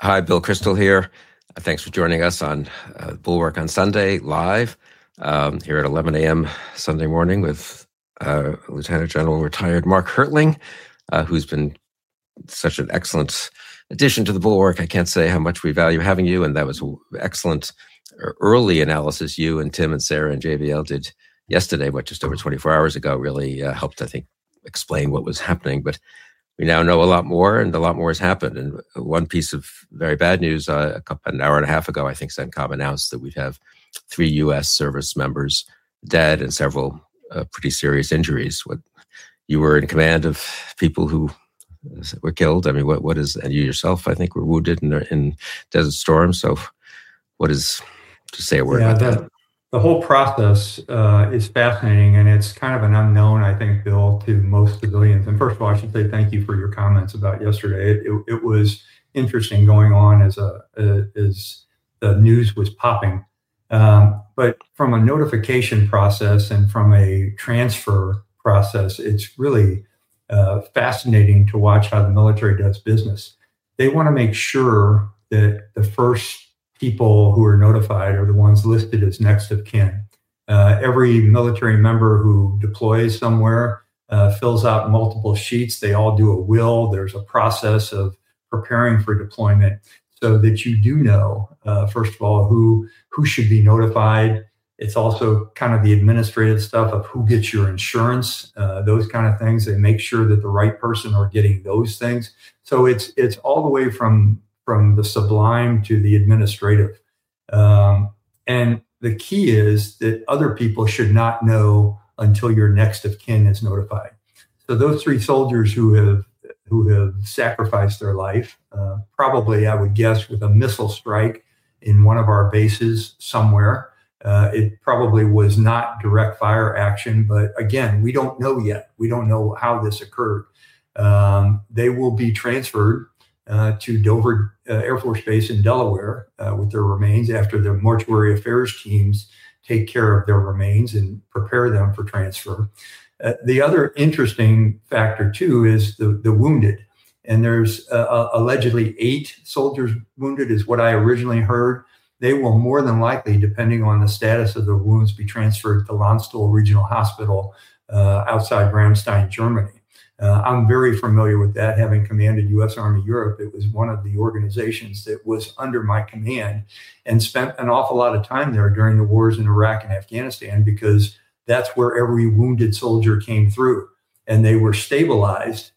Hi, Bill Crystal here. Thanks for joining us on Bulwark on Sunday live here at 11 a.m. Sunday morning with Lieutenant General retired Mark Hertling, who's been such an excellent addition to the Bulwark. I can't say how much we value having you, and that was an excellent early analysis you and Tim and Sarah and JVL did yesterday, but just over 24 hours ago, really helped, I think, explain what was happening. But we now know a lot more, and a lot more has happened. And one piece of very bad news, an hour and a half ago, I think CENTCOM announced that we have 3 U.S. service members dead and several pretty serious injuries. You were in command of people who were killed. I mean, what is, and you yourself, I think, were wounded in Desert Storm. So what is, to say a word about that? The whole process is fascinating, and it's kind of an unknown, I think, Bill, to most civilians. And first of all, I should say thank you for your comments about yesterday. It was interesting going on as the news was popping. But from a notification process and from a transfer process, it's really fascinating to watch how the military does business. They want to make sure that the first people who are notified are the ones listed as next of kin. Every military member who deploys somewhere fills out multiple sheets. They all do a will. There's a process of preparing for deployment so that you do know, first of all, who should be notified. It's also kind of the administrative stuff of who gets your insurance, those kind of things. They make sure that the right person are getting those things. So it's all the way from the sublime to the administrative. And the key is that other people should not know until your next of kin is notified. So those 3 soldiers who have sacrificed their life, probably, I would guess, with a missile strike in one of our bases somewhere. It probably was not direct fire action, but again, we don't know yet. We don't know how this occurred. They will be transferred to Dover Air Force Base in Delaware with their remains after the mortuary affairs teams take care of their remains and prepare them for transfer. The other interesting factor, too, is the wounded. And there's allegedly 8 soldiers wounded is what I originally heard. They will more than likely, depending on the status of the wounds, be transferred to Landstuhl Regional Hospital outside Ramstein, Germany. I'm very familiar with that, having commanded U.S. Army Europe. It was one of the organizations that was under my command and spent an awful lot of time there during the wars in Iraq and Afghanistan, because that's where every wounded soldier came through. And they were stabilized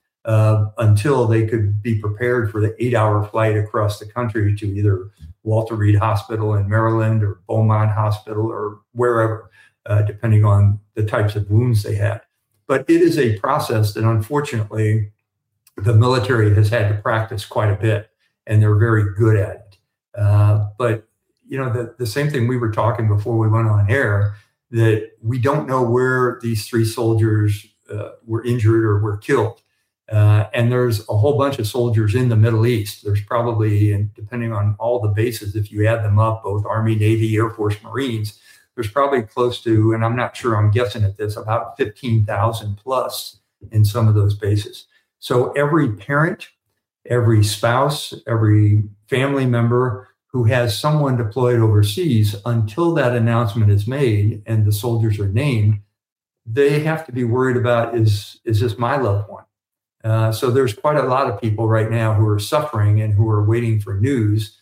until they could be prepared for the 8-hour flight across the country to either Walter Reed Hospital in Maryland or Beaumont Hospital or wherever, depending on the types of wounds they had. But it is a process that, unfortunately, the military has had to practice quite a bit, and they're very good at it. But, you know, the same thing we were talking before we went on air, that we don't know where these 3 soldiers were injured or were killed. And there's a whole bunch of soldiers in the Middle East. There's probably, and depending on all the bases, if you add them up, both Army, Navy, Air Force, Marines, there's probably close to, and I'm not sure, I'm guessing at this, about 15,000 plus in some of those bases. So every parent, every spouse, every family member who has someone deployed overseas, until that announcement is made and the soldiers are named, they have to be worried about, is this my loved one? So there's quite a lot of people right now who are suffering and who are waiting for news.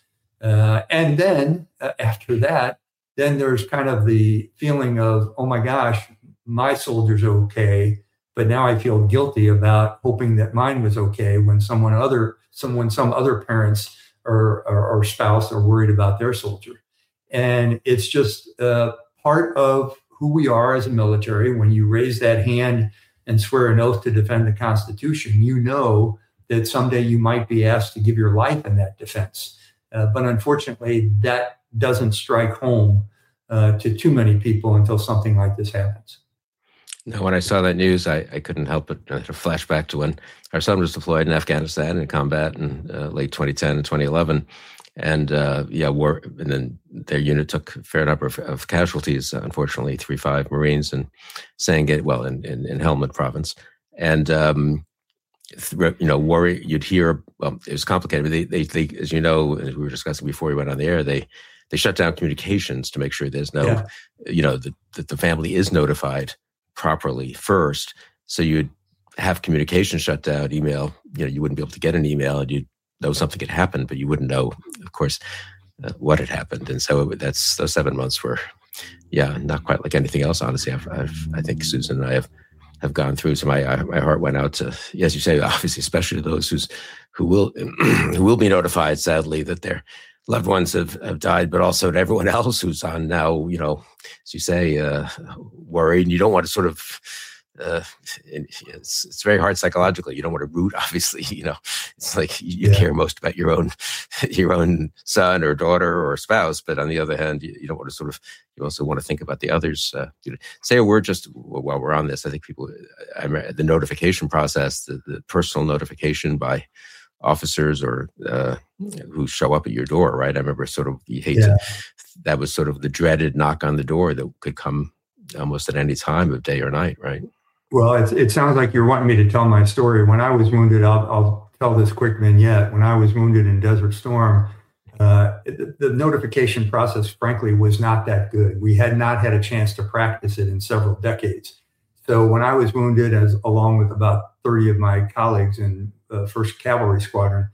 And then after that, then there's kind of the feeling of, oh my gosh, my soldier's okay, but now I feel guilty about hoping that mine was okay when some other parents or spouse are worried about their soldier. And it's just part of who we are as a military. When you raise that hand and swear an oath to defend the Constitution, you know that someday you might be asked to give your life in that defense. But unfortunately, that doesn't strike home to too many people until something like this happens. Now, when I saw that news, I couldn't help but flash back to when our son was deployed in Afghanistan in combat in late 2010 and 2011. And and then their unit took a fair number of casualties, unfortunately, 3-5 Marines in Sangin, in Helmand province. And worry. You'd hear, it was complicated, but they, as you know, as we were discussing before we went on the air, they shut down communications to make sure there's no, that the family is notified properly first. So you'd have communication shut down, email, you wouldn't be able to get an email, and you'd know something had happened, but you wouldn't know, of course, what had happened. And so those 7 months were, not quite like anything else, honestly. I think Susan and I have gone through. So my heart went out to, as you say, obviously, especially to those who will be notified, sadly, that their loved ones have died, but also to everyone else who's on now, as you say, worried. And you don't want to sort of, it's very hard psychologically. You don't want to root, obviously, it's like you care most about your own son or daughter or spouse, but on the other hand, you don't want to you also want to think about the others. Say a word just while we're on this. I think the notification process, the personal notification by officers or who show up at your door, right? I remember that was sort of the dreaded knock on the door that could come almost at any time of day or night, right? Well, it sounds like you're wanting me to tell my story. When I was wounded, I'll tell this quick vignette. When I was wounded in Desert Storm, the notification process, frankly, was not that good. We had not had a chance to practice it in several decades. So when I was wounded, along with about 30 of my colleagues in the 1st Cavalry Squadron,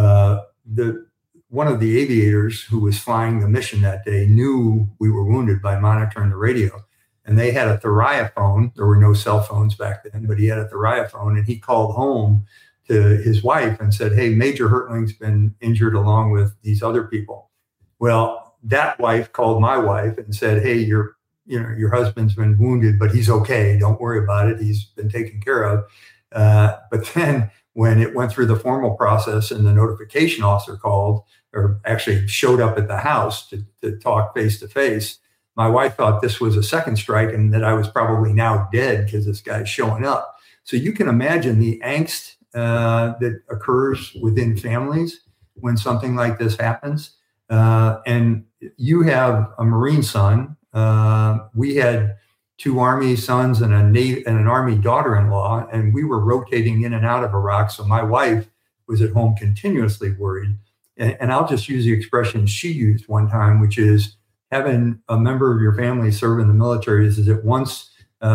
one of the aviators who was flying the mission that day knew we were wounded by monitoring the radio. And they had a Theriaphone. There were no cell phones back then, but he had a Theriaphone, and he called home to his wife and said, "Hey, Major Hertling's been injured along with these other people." Well, that wife called my wife and said, "Hey, your husband's been wounded, but he's okay. Don't worry about it. He's been taken care of." But then when it went through the formal process and the notification officer called, or actually showed up at the house to talk face to face, my wife thought this was a second strike and that I was probably now dead because this guy's showing up. So you can imagine the angst that occurs within families when something like this happens. And you have a Marine son. We had 2 Army sons and an Army daughter-in-law, and we were rotating in and out of Iraq. So my wife was at home continuously worried. And I'll just use the expression she used one time, which is, having a member of your family serve in the military is at once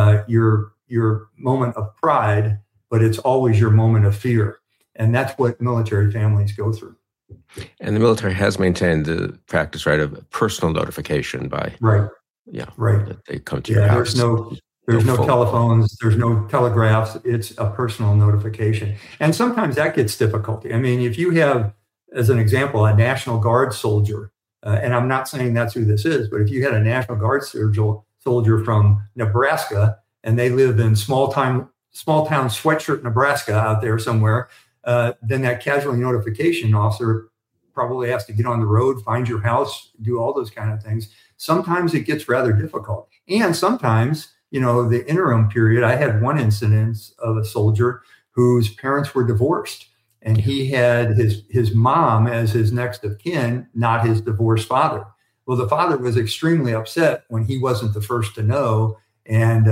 your moment of pride, but it's always your moment of fear. And that's what military families go through. And the military has maintained the practice, right, of personal notification by... Right. Yeah. Right. They come to your house. There's no telephones. There's no telegraphs. It's a personal notification. And sometimes that gets difficulty. I mean, if you have, as an example, a National Guard soldier, and I'm not saying that's who this is, but if you had a National Guard soldier from Nebraska and they live in small town Sweatshirt, Nebraska out there somewhere, then that casualty notification officer probably has to get on the road, find your house, do all those kind of things. Sometimes it gets rather difficult. And sometimes, the interim period, I had one incident of a soldier whose parents were divorced. And he had his mom as his next of kin, not his divorced father. Well, the father was extremely upset when he wasn't the first to know. And,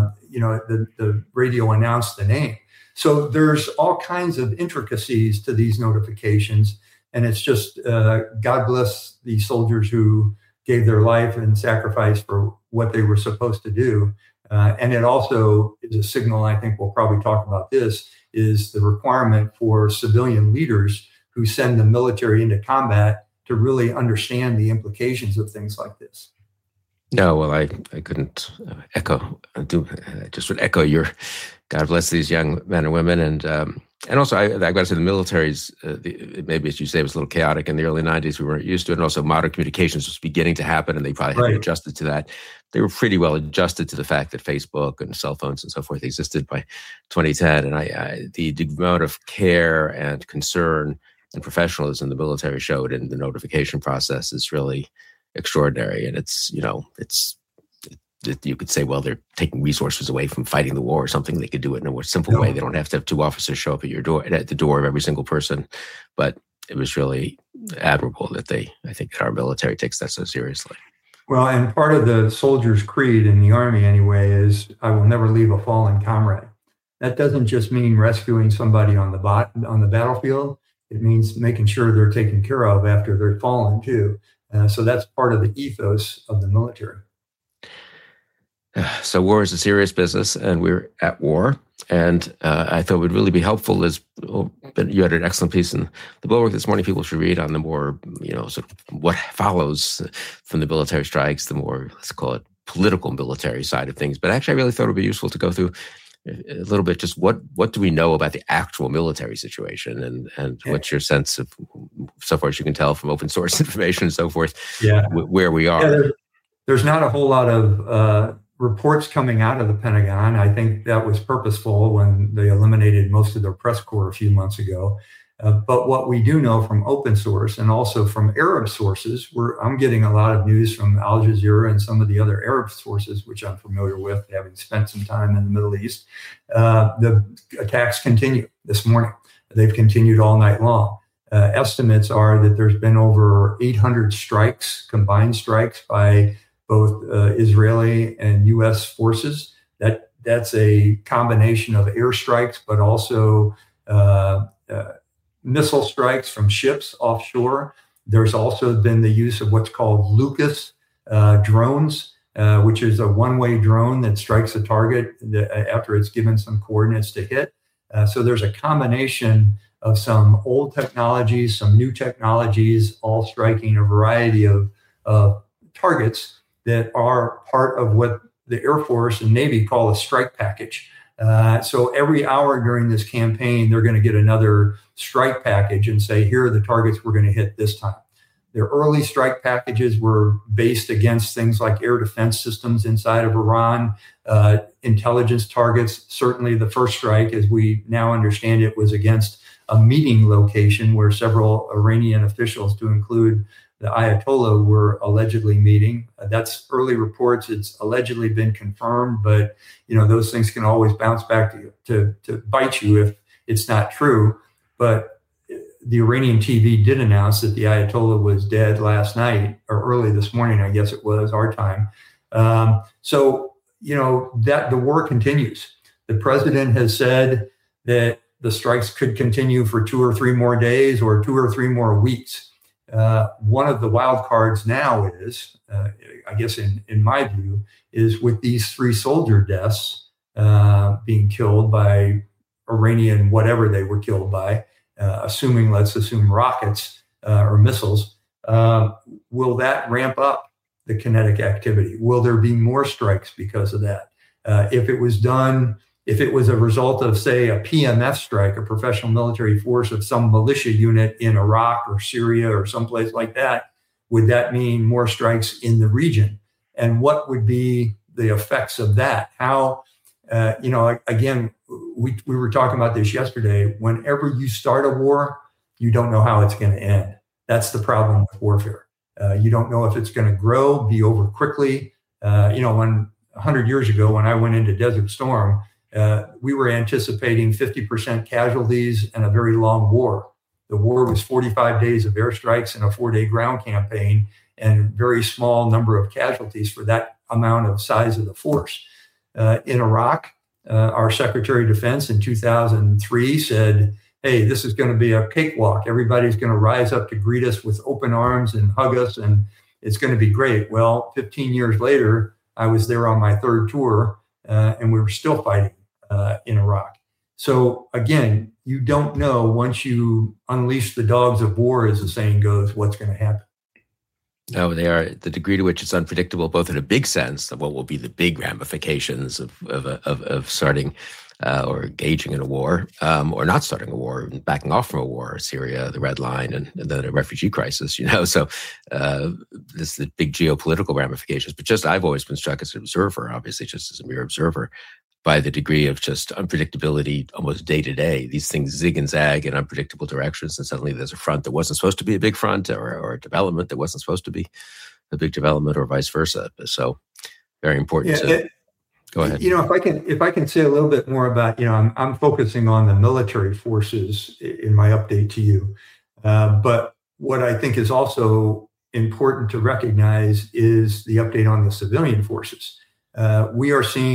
the radio announced the name. So there's all kinds of intricacies to these notifications. And it's just, God bless the soldiers who gave their life and sacrifice for what they were supposed to do. And it also is a signal, I think we'll probably talk about this, is the requirement for civilian leaders who send the military into combat to really understand the implications of things like this. No, well, I couldn't echo. I just would echo your God bless these young men and women. And also, I got to say the military's, maybe as you say, it was a little chaotic in the early 90s. We weren't used to it. And also modern communications was beginning to happen, and they probably hadn't adjusted to that. They were pretty well adjusted to the fact that Facebook and cell phones and so forth existed by 2010. And the amount of care and concern and professionalism the military showed in the notification process is really extraordinary. And you could say, well, they're taking resources away from fighting the war or something. They could do it in a more simple way. They don't have to have 2 officers show up at your door, at the door of every single person. But it was really admirable that I think our military takes that so seriously. Well, and part of the soldier's creed in the Army anyway is, I will never leave a fallen comrade. that doesn't just mean rescuing somebody on the battlefield. It means making sure they're taken care of after they're fallen too. So that's part of the ethos of the military. So war is a serious business, and we're at war. And I thought it would really be helpful you had an excellent piece in the Bulwark this morning. People should read on the more, sort of what follows from the military strikes, the more, let's call it, political military side of things. But actually, I really thought it would be useful to go through a little bit just what do we know about the actual military situation, and what's your sense of, so far as you can tell from open source information and so forth, where we are. Yeah, there's not a whole lot of reports coming out of the Pentagon. I think that was purposeful when they eliminated most of their press corps a few months ago. But what we do know from open source and also from Arab sources, I'm getting a lot of news from Al Jazeera and some of the other Arab sources, which I'm familiar with, having spent some time in the Middle East. The attacks continue this morning. They've continued all night long. Estimates are that there's been over 800 strikes, combined strikes by both Israeli and U.S. forces. That's a combination of airstrikes, but also missile strikes from ships offshore. There's also been the use of what's called Lucas drones, which is a one-way drone that strikes a target after it's given some coordinates to hit. So there's a combination of some old technologies, some new technologies, all striking a variety of targets that are part of what the Air Force and Navy call a strike package. So every hour during this campaign, they're going to get another strike package and say, here are the targets we're going to hit this time. Their early strike packages were based against things like air defense systems inside of Iran, intelligence targets. Certainly the first strike, as we now understand it, was against a meeting location where several Iranian officials, to include the Ayatollah, were allegedly meeting. That's early reports. It's allegedly been confirmed, but those things can always bounce back to bite you if it's not true. But the Iranian TV did announce that the Ayatollah was dead last night, or early this morning, I guess it was, our time. So that the war continues. The president has said that the strikes could continue for 2 or 3 more days or 2 or 3 more weeks. One of the wild cards now is, I guess in my view, is with these 3 soldier deaths being killed by Iranian, whatever they were killed by, let's assume rockets or missiles, will that ramp up the kinetic activity? Will there be more strikes because of that? If it was a result of, say, a PMF strike, a professional military force of some militia unit in Iraq or Syria or someplace like that, would that mean more strikes in the region? And what would be the effects of that? How, again, we were talking about this yesterday. Whenever you start a war, you don't know how it's going to end. That's the problem with warfare. You don't know if it's going to grow, be over quickly. When 100 years ago, when I went into Desert Storm, we were anticipating 50% casualties and a very long war. The war was 45 days of airstrikes and a 4-day ground campaign, and very small number of casualties for that amount of size of the force. In Iraq, our Secretary of Defense in 2003 said, hey, this is going to be a cakewalk. Everybody's going to rise up to greet us with open arms and hug us, and it's going to be great. Well, 15 years later, I was there on my 3rd tour, and we were still fighting in Iraq. So again, you don't know once you unleash the dogs of war, as the saying goes, what's going to happen. No, they are the degree to which it's unpredictable, both in a big sense of what will be the big ramifications of starting or engaging in a war, or not starting a war, and backing off from a war, Syria, the Red Line, and then a refugee crisis. So this is the big geopolitical ramifications. But just I've always been struck as an observer, obviously, just as a mere observer, by the degree of just unpredictability almost day to day. These things zig and zag in unpredictable directions, and suddenly there's a front that wasn't supposed to be a big front, or a development that wasn't supposed to be a big development, or vice versa. So very important. Go ahead. If I can say a little bit more about, I'm focusing on the military forces in my update to you. But what I think is also important to recognize is the update on the civilian forces. We are seeing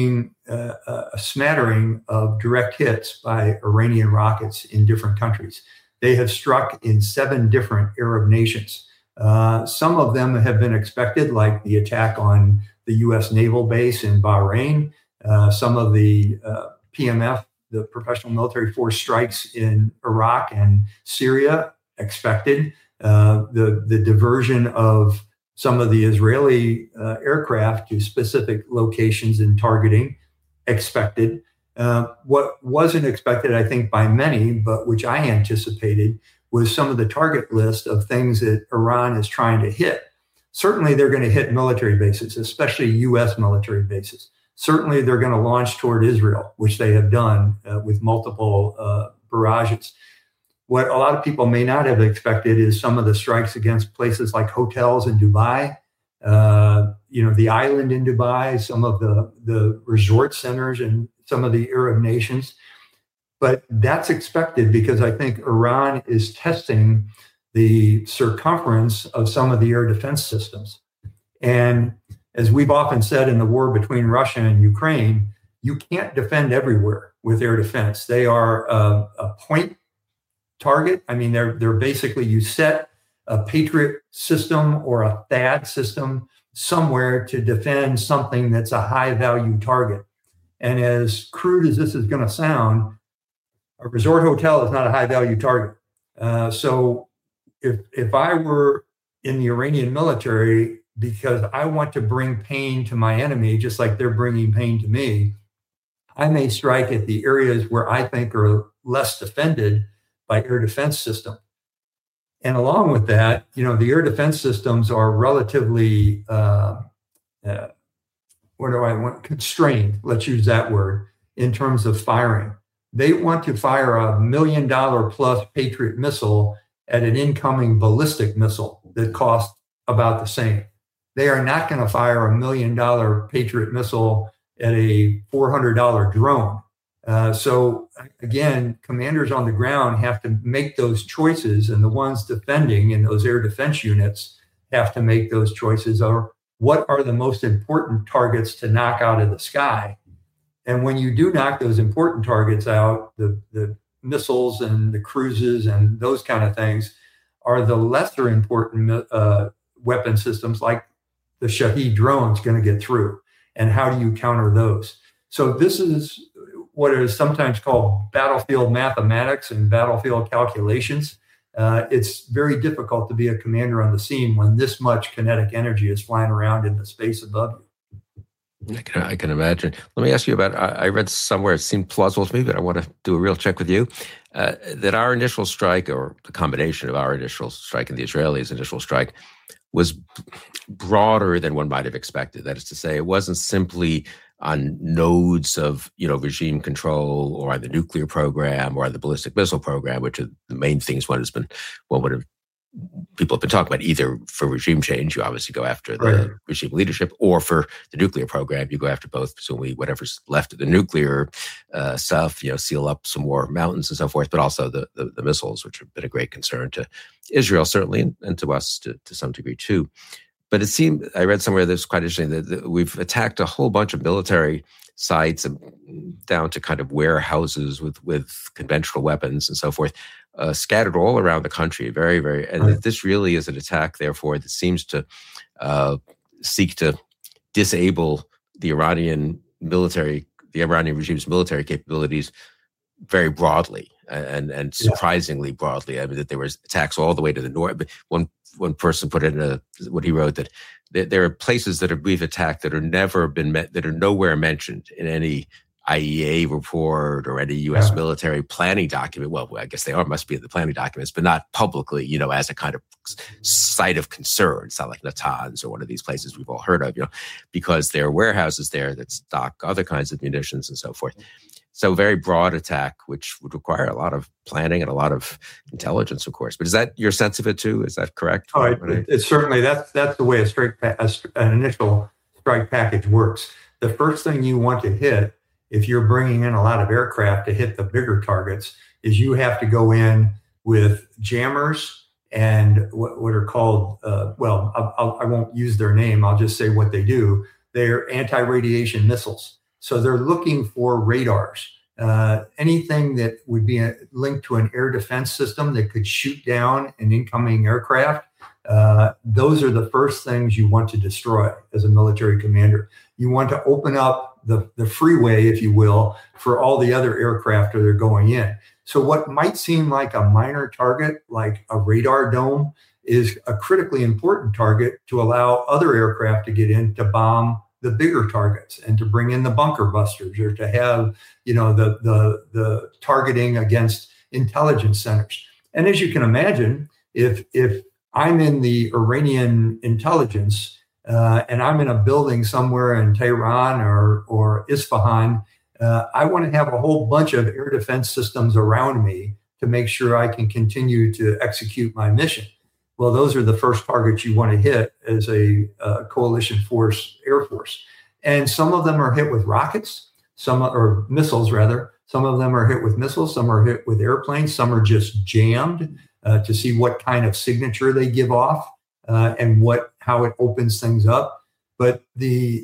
a smattering of direct hits by Iranian rockets in different countries. They have struck in 7 different Arab nations. Some of them have been expected, like the attack on the U.S. naval base in Bahrain. Some of the PMF, the Professional Military Force strikes in Iraq and Syria, expected. The diversion of some of the Israeli aircraft to specific locations and targeting, expected. What wasn't expected, I think, by many, but which I anticipated, was some of the target list of things that Iran is trying to hit. Certainly, they're going to hit military bases, especially U.S. military bases. Certainly, they're going to launch toward Israel, which they have done with multiple barrages. What a lot of people may not have expected is some of the strikes against places like hotels in Dubai, the island in Dubai, some of the resort centers in some of the Arab nations. But that's expected because I think Iran is testing the circumference of some of the air defense systems. And as we've often said in the war between Russia and Ukraine, you can't defend everywhere with air defense. They are a point target. I mean, they're basically, you set a Patriot system or a THAAD system somewhere to defend something that's a high value target. And as crude as this is going to sound, a resort hotel is not a high value target. So if I were in the Iranian military, because I want to bring pain to my enemy, just like they're bringing pain to me, I may strike at the areas where I think are less defended by air defense system. And along with that, the air defense systems are relatively, constrained, let's use that word, in terms of firing. They want to fire a $1 million plus Patriot missile at an incoming ballistic missile that costs about the same. They are not going to fire a $1 million Patriot missile at a $400 drone. So again, commanders on the ground have to make those choices, and the ones defending in those air defense units have to make those choices. Or what are the most important targets to knock out of the sky? And when you do knock those important targets out, the missiles and the cruises and those kind of things are the lesser important weapon systems, like the Shahed drones, going to get through. And how do you counter those? So this is what is sometimes called battlefield mathematics and battlefield calculations. It's very difficult to be a commander on the scene when this much kinetic energy is flying around in the space above you. I can imagine. Let me ask you about, I read somewhere, it seemed plausible to me, but I want to do a real check with you, that our initial strike, or the combination of our initial strike and the Israelis' initial strike, was broader than one might have expected. That is to say, it wasn't simply on nodes of regime control, or on the nuclear program, or on the ballistic missile program, which are the main things people have been talking about. Either for regime change, you obviously go after the regime leadership, or for the nuclear program, you go after both, presumably whatever's left of the nuclear stuff, seal up some more mountains and so forth, but also the missiles, which have been a great concern to Israel, certainly, and to us to some degree too. But it seemed, I read somewhere that's quite interesting, that we've attacked a whole bunch of military sites and down to kind of warehouses with conventional weapons and so forth, scattered all around the country, very, very, and this really is an attack, therefore, that seems to seek to disable the Iranian regime's military capabilities very broadly and surprisingly broadly. I mean, that there was attacks all the way to the north. But one person put in what he wrote, that there are places that we've attacked that are that are nowhere mentioned in any IEA report or any U.S. military planning document. Well, I guess they must be in the planning documents, but not publicly, as a kind of site of concern. It's not like Natanz or one of these places we've all heard of, because there are warehouses there that stock other kinds of munitions and so forth. So very broad attack, which would require a lot of planning and a lot of intelligence, of course. But is that your sense of it too? Is that correct? Oh, it's certainly, that's the way an initial strike package works. The first thing you want to hit, if you're bringing in a lot of aircraft to hit the bigger targets, is you have to go in with jammers and what are called, I won't use their name. I'll just say what they do. They're anti-radiation missiles. So they're looking for radars. Anything that would be linked to an air defense system that could shoot down an incoming aircraft, those are the first things you want to destroy as a military commander. You want to open up the freeway, if you will, for all the other aircraft that are going in. So what might seem like a minor target, like a radar dome, is a critically important target to allow other aircraft to get in to bomb the bigger targets and to bring in the bunker busters, or to have, the targeting against intelligence centers. And as you can imagine, if I'm in the Iranian intelligence and I'm in a building somewhere in Tehran or Isfahan, I want to have a whole bunch of air defense systems around me to make sure I can continue to execute my mission. Well, those are the first targets you want to hit as a coalition force, Air Force. And some of them are hit with rockets, or missiles rather. Some of them are hit with missiles, some are hit with airplanes, some are just jammed to see what kind of signature they give off and how it opens things up. But the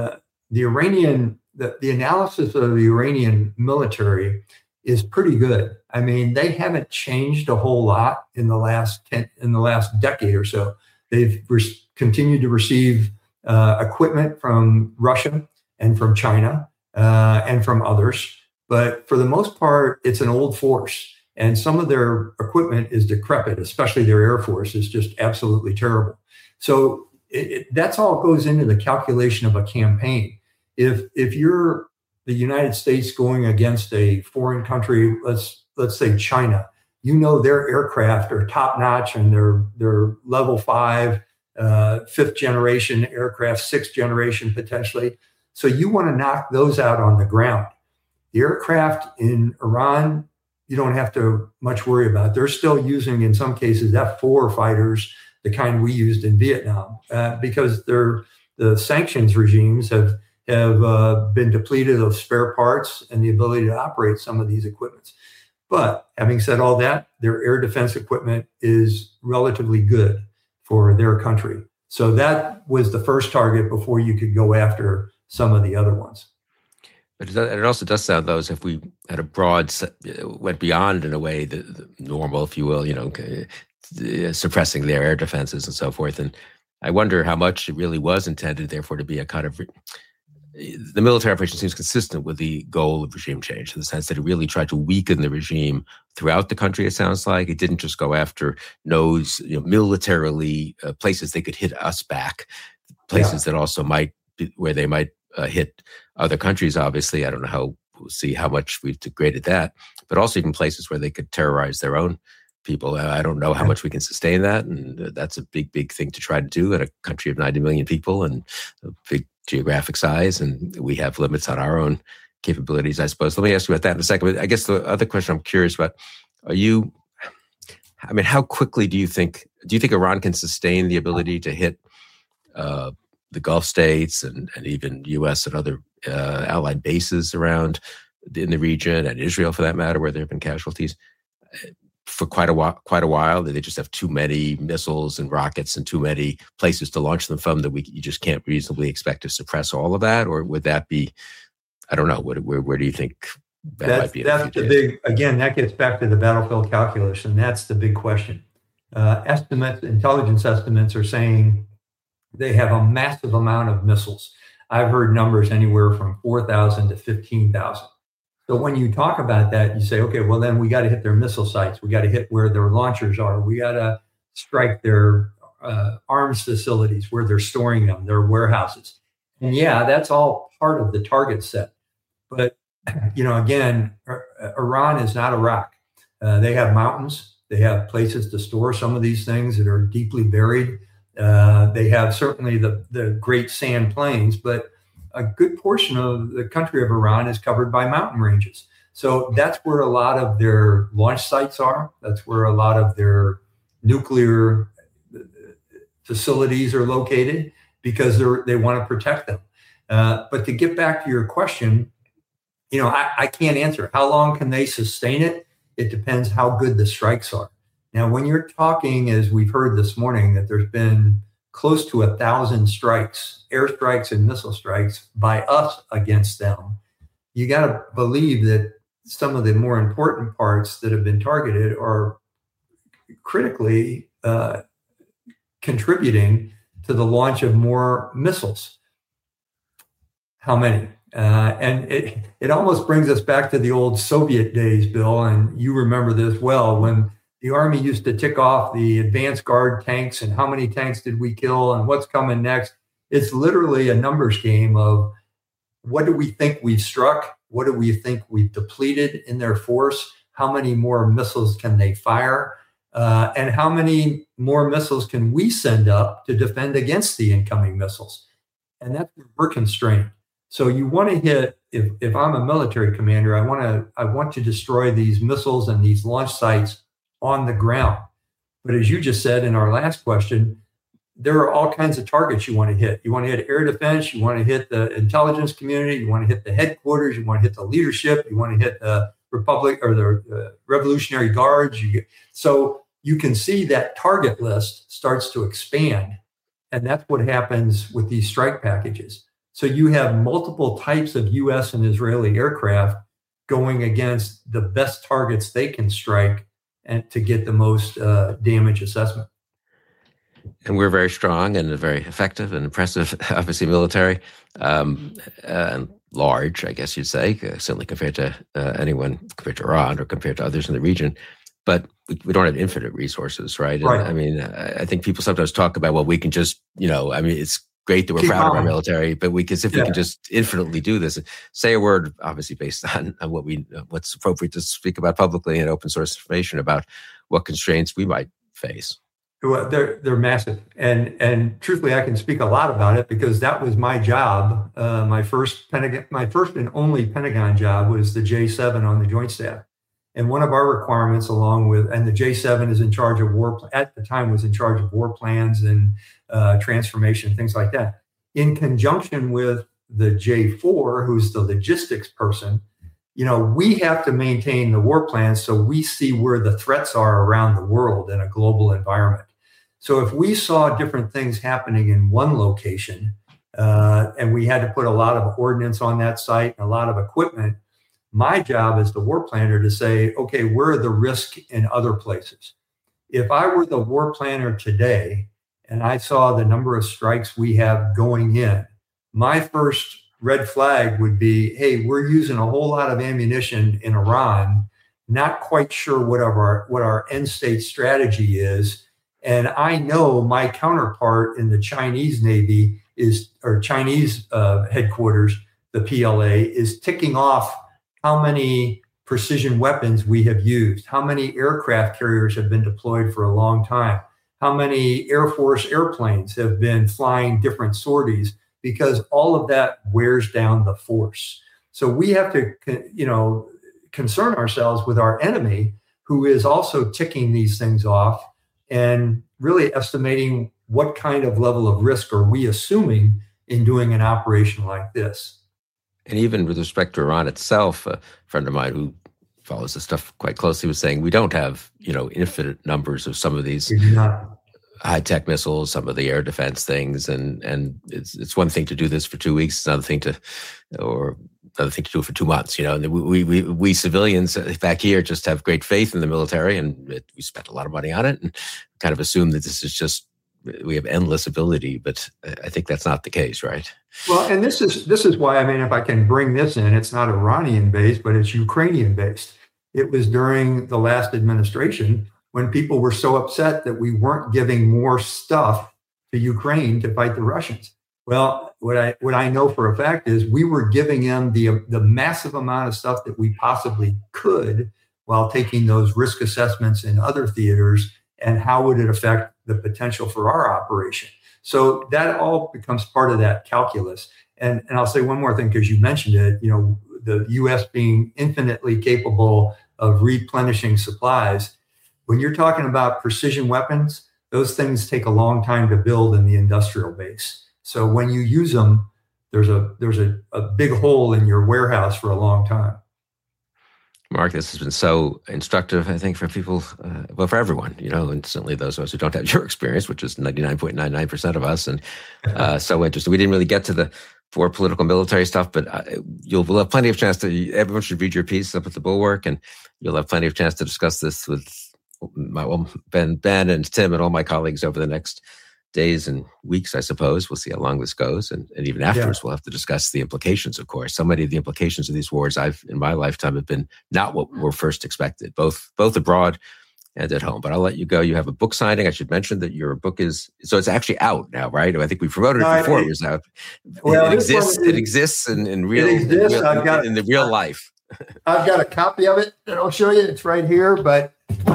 analysis of the Iranian military is pretty good. I mean, they haven't changed a whole lot in the last decade or so. They've continued to receive equipment from Russia and from China and from others. But for the most part, it's an old force. And some of their equipment is decrepit, especially their Air Force is just absolutely terrible. So that's all goes into the calculation of a campaign. If you're the United States going against a foreign country, let's say China, their aircraft are top notch and they're level 5, 5th generation aircraft, 6th generation potentially. So you want to knock those out on the ground. The aircraft in Iran, you don't have to much worry about. They're still using, in some cases, F-4 fighters, the kind we used in Vietnam, because the sanctions regimes have been depleted of spare parts and the ability to operate some of these equipments. But having said all that, their air defense equipment is relatively good for their country. So that was the first target before you could go after some of the other ones. But it also does sound, though, as if we had went beyond, in a way, the normal, if you will, suppressing their air defenses and so forth. And I wonder how much it really was intended, therefore, to be a kind of the military operation seems consistent with the goal of regime change, in the sense that it really tried to weaken the regime throughout the country. It sounds like it didn't just go after nodes, militarily, places they could hit us back, places that also might be where they might hit other countries. Obviously, I don't know we'll see how much we've degraded that, but also even places where they could terrorize their own people. I don't know how much we can sustain that, and that's a big thing to try to do in a country of 90 million people and a big geographic size, and we have limits on our own capabilities, I suppose. Let me ask you about that in a second. But I guess the other question I'm curious about, how quickly do you think Iran can sustain the ability to hit the Gulf states and even U.S. and other allied bases around in the region, and Israel for that matter, where there have been casualties for quite a while? They just have too many missiles and rockets and too many places to launch them from that you just can't reasonably expect to suppress all of that? Or would that be, I don't know, where do you think that might be? That's the big, again, that gets back to the battlefield calculus, and that's the big question. Intelligence estimates are saying they have a massive amount of missiles. I've heard numbers anywhere from 4,000 to 15,000. So when you talk about that, you say, okay, well, then we got to hit their missile sites. We got to hit where their launchers are. We got to strike their arms facilities where they're storing them, their warehouses. And yeah, that's all part of the target set. But, again, Iran is not Iraq. They have mountains. They have places to store some of these things that are deeply buried. They have certainly the great sand plains, but a good portion of the country of Iran is covered by mountain ranges. So that's where a lot of their launch sites are. That's where a lot of their nuclear facilities are located, because they want to protect them. But to get back to your question, I can't answer. How long can they sustain it? It depends how good the strikes are. Now, when you're talking, as we've heard this morning, that there's been close to 1,000 strikes, airstrikes and missile strikes by us against them. You got to believe that some of the more important parts that have been targeted are critically contributing to the launch of more missiles. How many? And it almost brings us back to the old Soviet days, Bill, and you remember this well, when the Army used to tick off the advanced guard tanks and how many tanks did we kill and what's coming next. It's literally a numbers game of what do we think we've struck? What do we think we've depleted in their force? How many more missiles can they fire? And how many more missiles can we send up to defend against the incoming missiles? And that's where we're constrained. So you want to hit, if I'm a military commander, I want to destroy these missiles and these launch sites on the ground. But as you just said in our last question, there are all kinds of targets you want to hit. You want to hit air defense, you want to hit the intelligence community, you want to hit the headquarters, you want to hit the leadership, you want to hit the Republic or the Revolutionary Guards. So you can see that target list starts to expand. And that's what happens with these strike packages. So you have multiple types of U.S. and Israeli aircraft going against the best targets they can strike and to get the most damage assessment. And we're very strong and very effective and impressive, obviously military, and large, I guess you'd say, certainly compared to anyone, compared to Iran or compared to others in the region. But we don't have infinite resources, right? Right. And, I mean, I think people sometimes talk about, well, we can just, it's great that we're proud of our military, but we can just infinitely do this. Say a word, obviously based on what's appropriate to speak about publicly and open source information about what constraints we might face. Well, they're massive, and truthfully, I can speak a lot about it because that was my job. My first and only Pentagon job was the J7 on the Joint Staff, and one of our requirements, and the J7 is in charge of at the time was in charge of war plans and transformation, things like that. In conjunction with the J4, who's the logistics person, we have to maintain the war plans so we see where the threats are around the world in a global environment. So if we saw different things happening in one location, and we had to put a lot of ordnance on that site and a lot of equipment, my job as the war planner to say, okay, where are the risks in other places? If I were the war planner today and I saw the number of strikes we have going in, my first red flag would be, hey, we're using a whole lot of ammunition in Iran, not quite sure what our end state strategy is. And I know my counterpart in the Chinese Navy Chinese headquarters, the PLA, is ticking off how many precision weapons we have used, how many aircraft carriers have been deployed for a long time, how many Air Force airplanes have been flying different sorties, because all of that wears down the force. So we have to, concern ourselves with our enemy, who is also ticking these things off and really estimating what kind of level of risk are we assuming in doing an operation like this. And even with respect to Iran itself, a friend of mine who follows this stuff quite closely was saying we don't have, infinite numbers of some of these high-tech missiles, some of the air defense things, and it's one thing to do this for 2 weeks, it's another thing to do it for 2 months. And we civilians back here just have great faith in the military, and we spent a lot of money on it, and kind of assume that this is just we have endless ability. But I think that's not the case, right? Well, and this is why, if I can bring this in, it's not Iranian based, but it's Ukrainian based. It was during the last administration when people were so upset that we weren't giving more stuff to Ukraine to fight the Russians. Well, what I know for a fact is we were giving them the massive amount of stuff that we possibly could while taking those risk assessments in other theaters and how would it affect the potential for our operation. So that all becomes part of that calculus. And I'll say one more thing, because you mentioned it, the U.S. being infinitely capable of replenishing supplies. When you're talking about precision weapons, those things take a long time to build in the industrial base. So when you use them, there's a big hole in your warehouse for a long time. Mark, this has been so instructive, I think, for people, for everyone, and certainly those of us who don't have your experience, which is 99.99% of us, and so interesting. We didn't really get to the for political military stuff, but we'll have plenty of chance everyone should read your piece up at the Bulwark, and you'll have plenty of chance to discuss this with Ben and Tim and all my colleagues over the next days and weeks, I suppose. We'll see how long this goes. And even afterwards, we'll have to discuss the implications, of course. So many of the implications of these wars in my lifetime have been not what were first expected, both abroad and at home. But I'll let you go. You have a book signing. I should mention that your book so it's actually out now, right? I think we promoted it before it was out. Well, it exists in the real life. I've got a copy of it that I'll show you. It's right here, but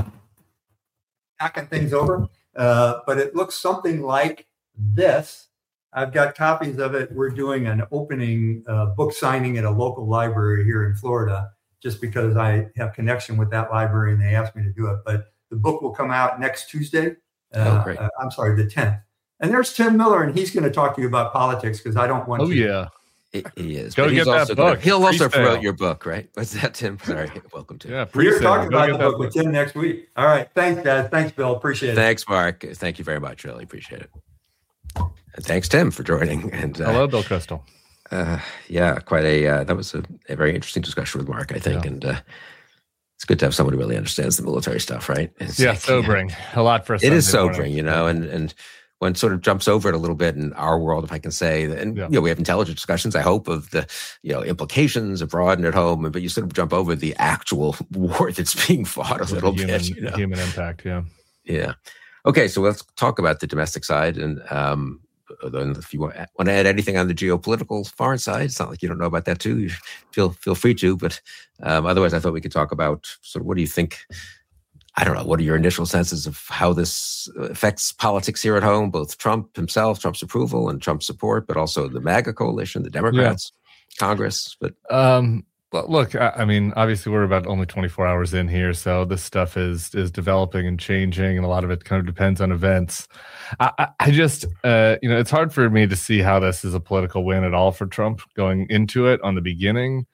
knocking things over. But it looks something like this. I've got copies of it. We're doing an opening book signing at a local library here in Florida, just because I have connection with that library and they asked me to do it. But the book will come out next Tuesday. Great. I'm sorry, the 10th. And there's Tim Miller, and he's going to talk to you about politics because I don't want to. Oh, yeah. He is. Go get that book. He'll also promote your book, right? What's that, Tim? Sorry. Welcome to. Yeah, we're talking about the book with Tim next week. All right. Thanks, guys. Thanks, Bill. Appreciate it. Thanks, Mark. Thank you very much. Really appreciate it. And thanks, Tim, for joining. And hello, Bill Kristol. Quite that was a very interesting discussion with Mark, I think. Yeah. And it's good to have someone who really understands the military stuff, right? Sobering. A lot for us. It is sobering, and one sort of jumps over it a little bit in our world, if I can say. And we have intelligent discussions, I hope, of the implications abroad and at home. But you sort of jump over the actual war that's being fought a little bit. Human impact, yeah. Okay, so let's talk about the domestic side. And then if you want to add anything on the geopolitical foreign side, it's not like you don't know about that too. You feel free to. But otherwise, I thought we could talk about sort of what do you think. I don't know. What are your initial senses of how this affects politics here at home, both Trump himself, Trump's approval and Trump's support, but also the MAGA coalition, the Democrats, Congress? But well, look, I mean, obviously we're about only 24 hours in here, so this stuff is developing and changing, and a lot of it kind of depends on events. I just, it's hard for me to see how this is a political win at all for Trump going into it on the beginning.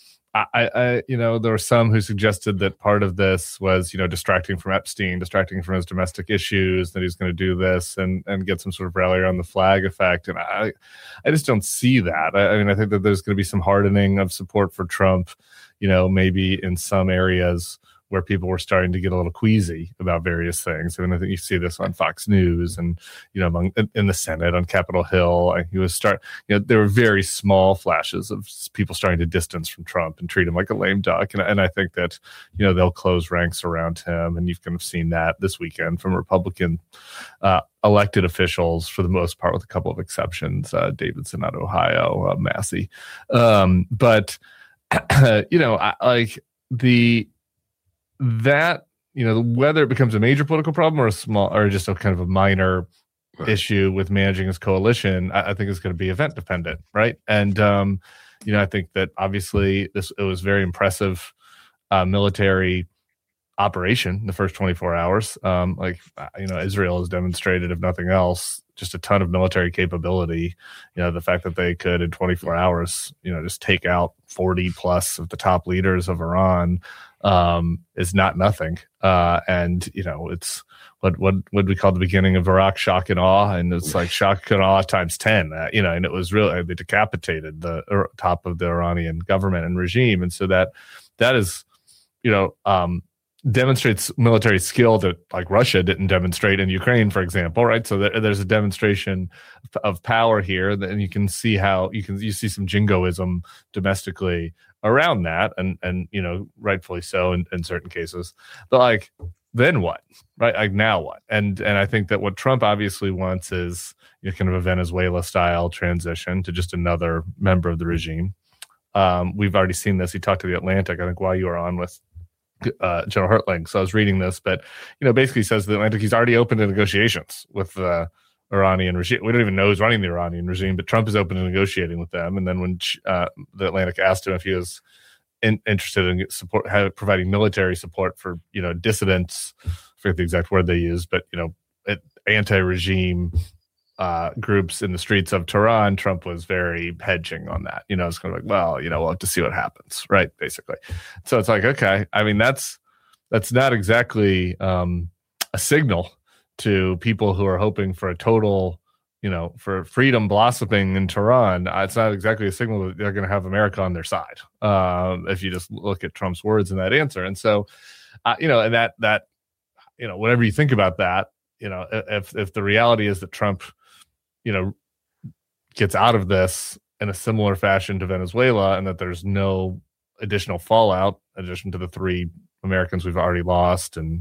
There were some who suggested that part of this was, distracting from Epstein, distracting from his domestic issues, that he's going to do this and get some sort of rally around the flag effect. And I just don't see that. I think that there's going to be some hardening of support for Trump, maybe in some areas where people were starting to get a little queasy about various things. I think you see this on Fox News and, in the Senate on Capitol Hill. There were very small flashes of people starting to distance from Trump and treat him like a lame duck. And I think that, they'll close ranks around him. And you've kind of seen that this weekend from Republican elected officials, for the most part, with a couple of exceptions, Davidson out of Ohio, Massey. Whether it becomes a major political problem or just a kind of a minor issue with managing his coalition, I think it's going to be event dependent, right? And I think that obviously it was very impressive military operation the first 24 hours. Israel has demonstrated, if nothing else, just a ton of military capability. The fact that they could in 24 hours, just take out 40 plus of the top leaders of Iran is not nothing. It's what we call the beginning of Iraq shock and awe, and it's like shock and awe times 10. And it was really, they decapitated the top of the Iranian government and regime, and so that is, demonstrates military skill that like Russia didn't demonstrate in Ukraine, for example, right? So there's a demonstration of power here, and you can see how you see some jingoism domestically around that, and rightfully so in certain cases. But then what, right? Like now what? And I think that what Trump obviously wants is kind of a Venezuela style transition to just another member of the regime. We've already seen this. He talked to The Atlantic, I think, while you were on with General Hertling. So I was reading this, but basically says The Atlantic, he's already open to negotiations with the Iranian regime. We don't even know who's running the Iranian regime, but Trump is open to negotiating with them. And then when The Atlantic asked him if he was interested in providing military support for dissidents, I forget the exact word they used, but anti-regime groups in the streets of Tehran, Trump was very hedging on that. It's kind of like, well, we'll have to see what happens, right? Basically. So it's like, okay, I mean, that's not exactly a signal to people who are hoping for a total, for freedom blossoming in Tehran. It's not exactly a signal that they're going to have America on their side. If you just look at Trump's words in that answer. And so, and that, whatever you think about that, if the reality is that Trump, gets out of this in a similar fashion to Venezuela, and that there's no additional fallout in addition to the 3 Americans we've already lost, and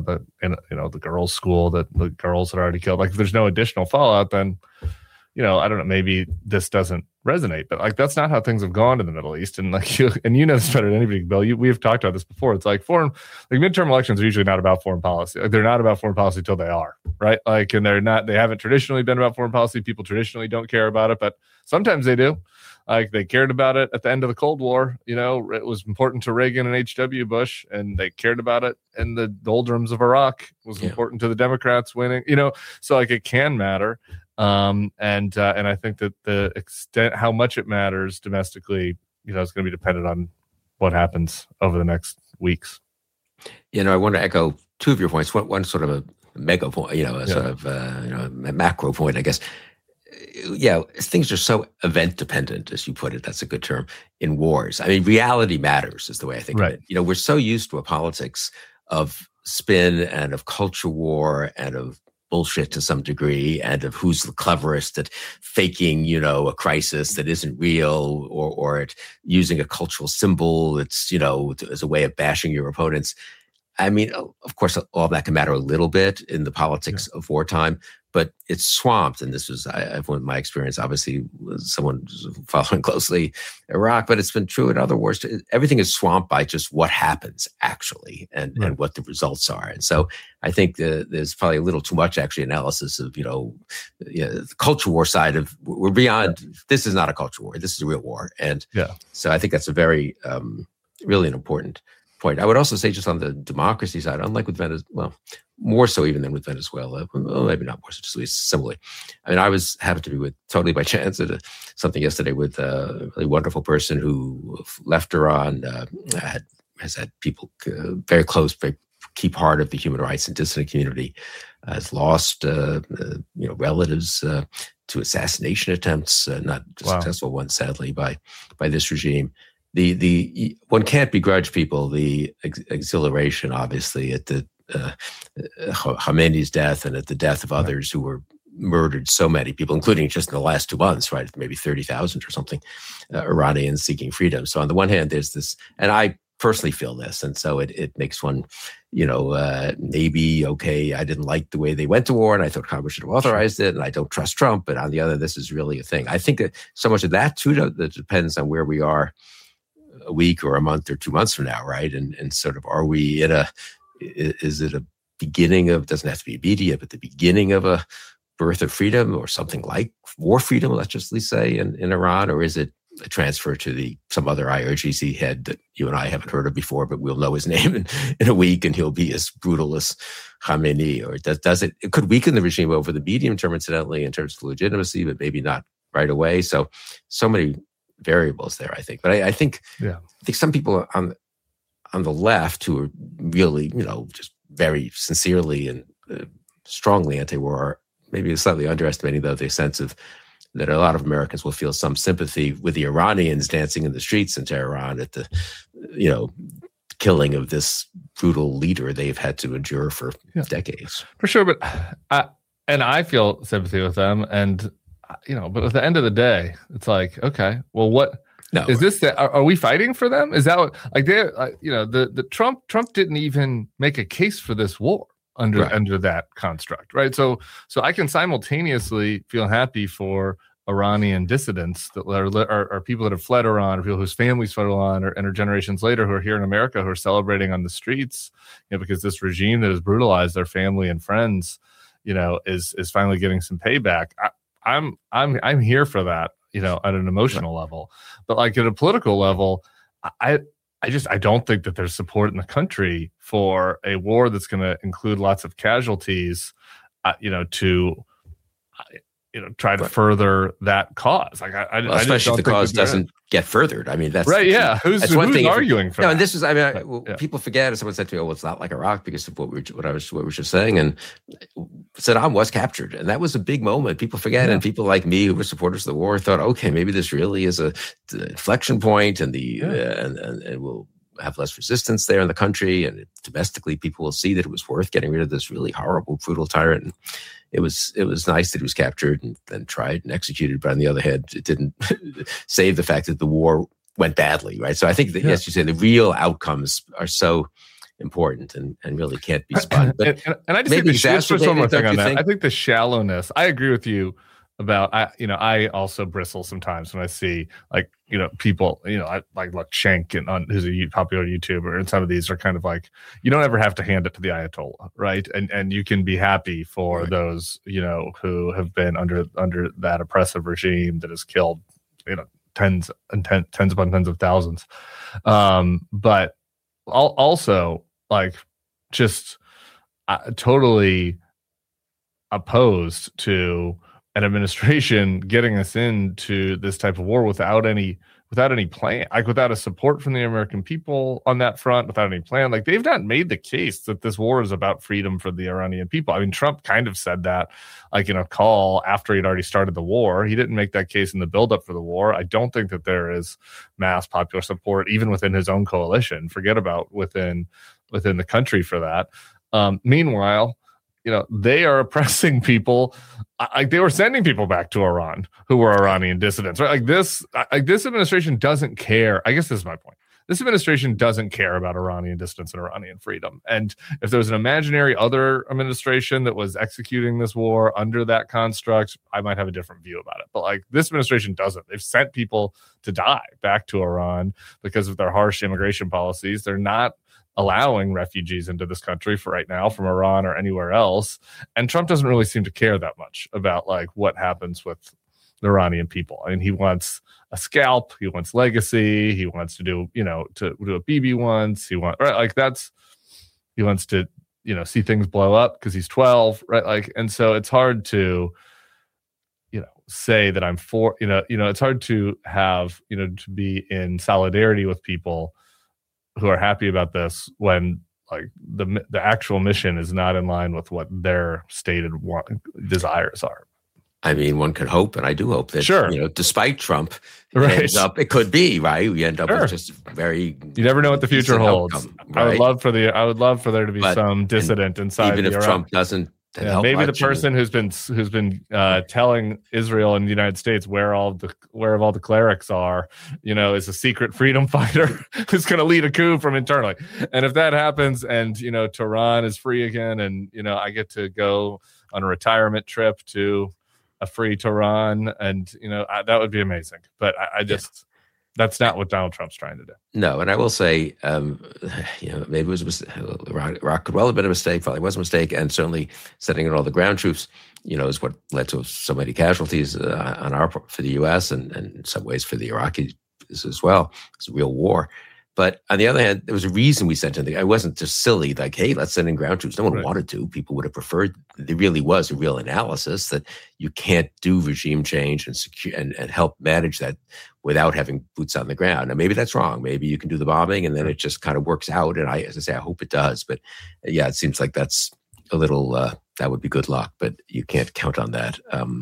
the girls' school, that the girls had already killed. Like, if there's no additional fallout, then I don't know, maybe this doesn't resonate. But like, that's not how things have gone in the Middle East. And like, you know this better than anybody, Bill. We have talked about this before. It's like midterm elections are usually not about foreign policy. Like, they're not about foreign policy until they are, right? Like, and they haven't traditionally been about foreign policy. People traditionally don't care about it, but sometimes they do. Like, they cared about it at the end of the Cold War. It was important to Reagan and H.W. Bush, and they cared about it in the doldrums of Iraq. It was important to the Democrats winning. So like, it can matter. And I think that the extent how much it matters domestically, is going to be dependent on what happens over the next weeks. I want to echo 2 of your points. One sort of a mega point, sort of a macro point, I guess. Yeah, things are so event dependent, as you put it. That's a good term in wars. I mean, reality matters is the way I think of it. We're so used to a politics of spin and of culture war and of bullshit to some degree, and of who's the cleverest at faking, a crisis that isn't real, or at using a cultural symbol that's, as a way of bashing your opponents. I mean, of course, all that can matter a little bit in the politics of wartime, but it's swamped. And this was, my experience, obviously, was someone following closely Iraq, but it's been true in other wars. Everything is swamped by just what happens actually, and what the results are. And so I think there's probably a little too much actually analysis of, the culture war side of, we're beyond, this is not a culture war. This is a real war. And so I think that's a very, really an important point. I would also say, just on the democracy side, unlike with Venezuela, well, more so even than with Venezuela, well, maybe not more so, just at least similarly. I mean, I happened to be totally by chance at something yesterday with a really wonderful person who left Iran, has had people very close, very key part of the human rights and dissident community, has lost relatives to assassination attempts, not successful ones, sadly, by this regime. The one can't begrudge people the exhilaration, obviously, at the Khamenei's death and at the death of others who were murdered. So many people, including just in the last 2 months, right? Maybe 30,000 or something, Iranians seeking freedom. So on the one hand, there's this, and I personally feel this, and so it makes one, maybe, okay, I didn't like the way they went to war, and I thought Congress should have authorized it, and I don't trust Trump. But on the other, this is really a thing. I think that so much of that too, that depends on where we are a week or a month or 2 months from now, right? And sort of, are we is it a beginning of, doesn't have to be immediate, but the beginning of a birth of freedom, or something like war freedom, let's just at least say, in Iran? Or is it a transfer to some other IRGC head that you and I haven't heard of before, but we'll know his name in a week, and he'll be as brutal as Khamenei? Or it could weaken the regime over the medium term, incidentally, in terms of legitimacy, but maybe not right away. So many variables there, I think. But I think some people on the left who are really, just very sincerely and strongly anti-war are maybe slightly underestimating, though, the sense of that a lot of Americans will feel some sympathy with the Iranians dancing in the streets in Tehran at the, killing of this brutal leader they've had to endure for decades. For sure, but I feel sympathy with them, and but at the end of the day, it's like, okay, well, what is this? Are we fighting for them? Is that what, like, they're, the Trump didn't even make a case for this war under that construct, right? So I can simultaneously feel happy for Iranian dissidents that are people that have fled Iran, or people whose families fled Iran, or generations later who are here in America, who are celebrating on the streets, because this regime that has brutalized their family and friends, is finally getting some payback. I'm here for that, at an emotional level, but like at a political level, I don't think that there's support in the country for a war that's going to include lots of casualties, try to further that cause. Like especially if the cause doesn't get furthered. I mean, that's right. Yeah, who's arguing for that? And this is, I mean, people forget. And someone said to me, "Oh, well, it's not like Iraq because of what we were just saying." And Saddam was captured, and that was a big moment. People forget, and people like me who were supporters of the war thought, "Okay, maybe this really is a inflection point, and and we'll have less resistance there in the country, and domestically, people will see that it was worth getting rid of this really horrible, brutal tyrant." And it was nice that he was captured and then tried and executed. But on the other hand, it didn't save the fact that the war went badly, right? So I think that, yes, you say the real outcomes are so important and really can't be spun. But and I just think just one more thing on that. I think the shallowness, I agree with you about, I also bristle sometimes when I see people, like Schenk who's a popular YouTuber, and some of these are kind of like, you don't ever have to hand it to the Ayatollah, right? And you can be happy for those, who have been under that oppressive regime that has killed, tens upon tens of thousands. But also just totally opposed to an administration getting us into this type of war without any plan, without a support from the American people on that front, without any plan. They've not made the case that this war is about freedom for the Iranian people. I mean, Trump kind of said that, in a call after he'd already started the war. He didn't make that case in the buildup for the war. I don't think that there is mass popular support, even within his own coalition. Forget about within the country for that. Meanwhile, they are oppressing people. They were sending people back to Iran who were Iranian dissidents, right? This administration doesn't care. I guess this is my point. This administration doesn't care about Iranian dissidents and Iranian freedom. And if there was an imaginary other administration that was executing this war under that construct, I might have a different view about it. But this administration doesn't. They've sent people to die back to Iran because of their harsh immigration policies. They're not allowing refugees into this country for right now from Iran or anywhere else. And Trump doesn't really seem to care that much about what happens with the Iranian people. I mean, he wants a scalp, he wants legacy, he wants to do, to do a Bibi once, he wants to, see things blow up because he's 12, right? And so it's hard to, say that I'm for, it's hard to have, to be in solidarity with people who are happy about this when the actual mission is not in line with what their stated desires are. I mean, one could hope, and I do hope that, despite Trump, it could be, right? We end up with just very... You never know what the future holds. Outcome, right? I would love for there to be some dissident inside. Even if Trump doesn't maybe the person who's been telling Israel and the United States where all the clerics are, is a secret freedom fighter who's going to lead a coup from internally. And if that happens, and Tehran is free again, and I get to go on a retirement trip to a free Tehran, and that would be amazing. But I just. That's not what Donald Trump's trying to do. No, and I will say, maybe it was a mistake. Iraq could well have been a mistake, probably was a mistake, and certainly sending in all the ground troops, is what led to so many casualties for the U.S. and in some ways for the Iraqis as well. It's a real war. But on the other hand, there was a reason we sent in. It wasn't just silly, hey, let's send in ground troops. No one wanted to. People would have preferred. There really was a real analysis that you can't do regime change and secure and help manage that without having boots on the ground. Now, maybe that's wrong. Maybe you can do the bombing and then it just kind of works out. And I hope it does. But yeah, it seems like that's a little, that would be good luck. But you can't count on that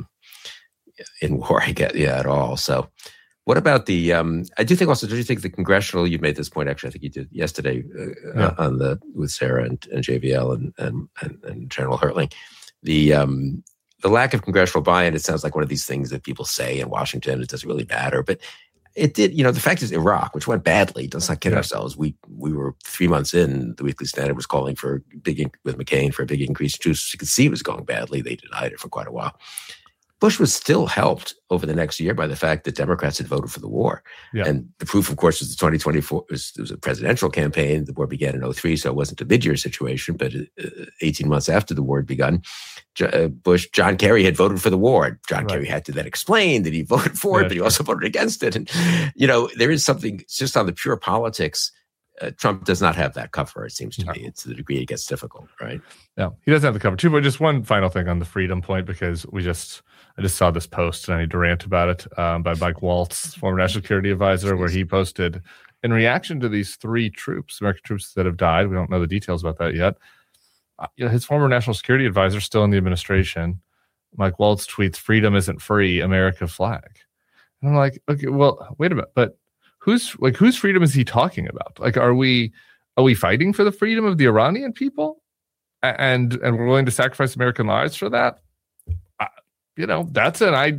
in war, I guess, at all. So. What about the? I do think also. Do you think the congressional? You made this point actually. I think you did yesterday with Sarah and JVL and General Hertling. The lack of congressional buy-in. It sounds like one of these things that people say in Washington. It doesn't really matter, but it did. The fact is, Iraq, which went badly. Let's not kid ourselves. We were 3 months in. The Weekly Standard was calling for with McCain for a big increase in troops. You could see it was going badly. They denied it for quite a while. Bush was still helped over the next year by the fact that Democrats had voted for the war. Yeah. And the proof, of course, was the 2024, it was a presidential campaign. The war began in 2003, so it wasn't a mid-year situation, but 18 months after the war had begun, John Kerry had voted for the war. John Kerry had to then explain that he voted for it, but he also voted against it. And, there is something just on the pure politics. Trump does not have that cover, it seems to me. It's to the degree it gets difficult, right? Yeah, he doesn't have the cover too. But just one final thing on the freedom point, because I just saw this post and I need to rant about it by Mike Waltz, former national security advisor, where he posted in reaction to these 3 troops, American troops that have died. We don't know the details about that yet. His former national security advisor, still in the administration, Mike Waltz tweets, "Freedom isn't free, America flag." And I'm like, okay, well, wait a minute, but whose freedom is he talking about? Like, are we fighting for the freedom of the Iranian people, and we're willing to sacrifice American lives for that? That's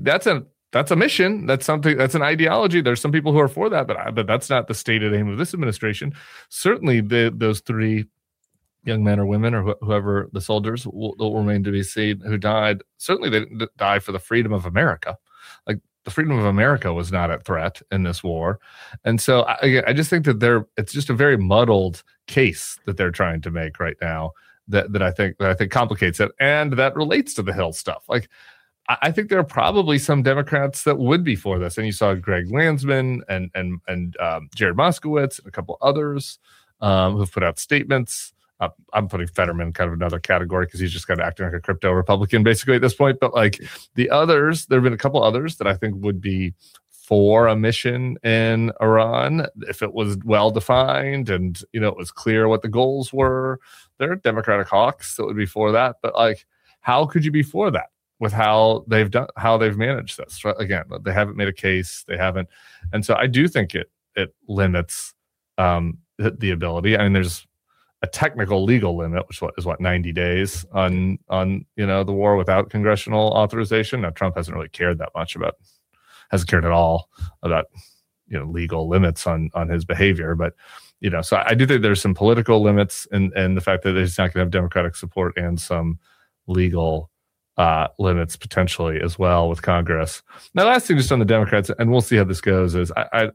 a mission. That's something. That's an ideology. There's some people who are for that, but that's not the stated aim of this administration. Certainly, those 3 young men or women or whoever the soldiers will remain to be seen who died. Certainly, they didn't die for the freedom of America. Like, the freedom of America was not at threat in this war. And so I just think that it's just a very muddled case that they're trying to make right now that I think complicates it. And that relates to the Hill stuff. Like, I think there are probably some Democrats that would be for this. And you saw Greg Landsman and Jared Moskowitz and a couple others who've put out statements. I'm putting Fetterman kind of another category because he's just kind of acting like a crypto Republican basically at this point. But like the others, there have been a couple others that I think would be for a mission in Iran if it was well defined and it was clear what the goals were. There are Democratic hawks that would be for that. But like, how could you be for that with how they've managed this? Right? Again, they haven't made a case. They haven't, and so I do think it limits the ability. I mean, there's a technical legal limit, which is 90 days on the war without congressional authorization. Now, Trump hasn't really cared that much hasn't cared at all about legal limits on his behavior, but so I do think there's some political limits and the fact that he's not going to have Democratic support and some legal limits potentially as well with Congress. Now, last thing just on the Democrats, and we'll see how this goes, is I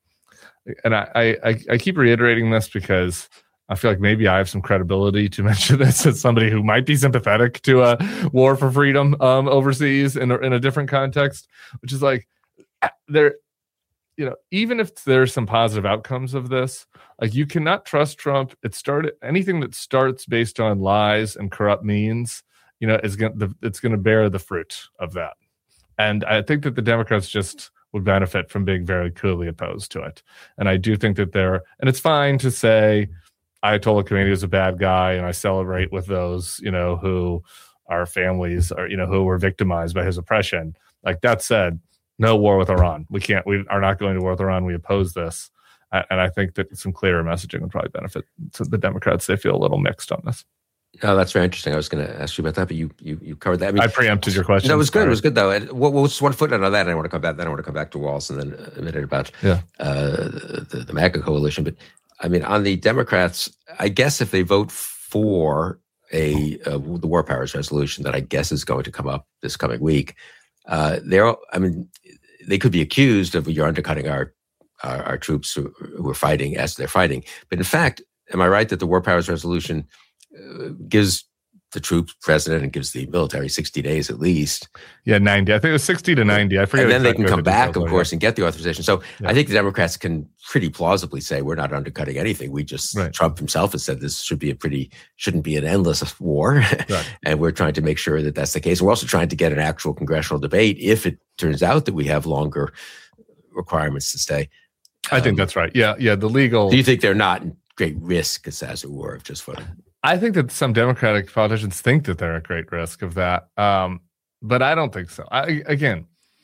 keep reiterating this because I feel like maybe I have some credibility to mention this as somebody who might be sympathetic to a war for freedom overseas in a different context, which is like even if there's some positive outcomes of this, like you cannot trust Trump. Anything that starts based on lies and corrupt means, it's going to bear the fruit of that. And I think that the Democrats just would benefit from being very clearly opposed to it. And I do think that and it's fine to say, Ayatollah Khomeini is a bad guy, and I celebrate with those, who our families are, who were victimized by his oppression. Like that said, no war with Iran. We are not going to war with Iran. We oppose this. And I think that some clearer messaging would probably benefit the Democrats. They feel a little mixed on this. No, that's very interesting. I was going to ask you about that, but you covered that. I mean, I preempted your question. No, it was good. It was good, though. And just one footnote on that. I want to come back. Then I want to come back to Waltz and then a minute about the MAGA coalition. But I mean, on the Democrats, I guess if they vote for the War Powers Resolution that I guess is going to come up this coming week, they could be accused of you're undercutting our troops who are fighting as they're fighting. But in fact, am I right that the War Powers Resolution gives the troops president and gives the military 60 days at least? Yeah, 90. I think it was 60 to 90. I forget. And then they can come back, of course, and get the authorization. So I think the Democrats can pretty plausibly say we're not undercutting anything. Trump himself has said this shouldn't be an endless war. Right. And we're trying to make sure that that's the case. We're also trying to get an actual congressional debate if it turns out that we have longer requirements to stay. I think that's right. Yeah. The legal. Do you think they're not in great risk, as it were, of just voting? I think that some Democratic politicians think that they're at great risk of that, but I don't think so. There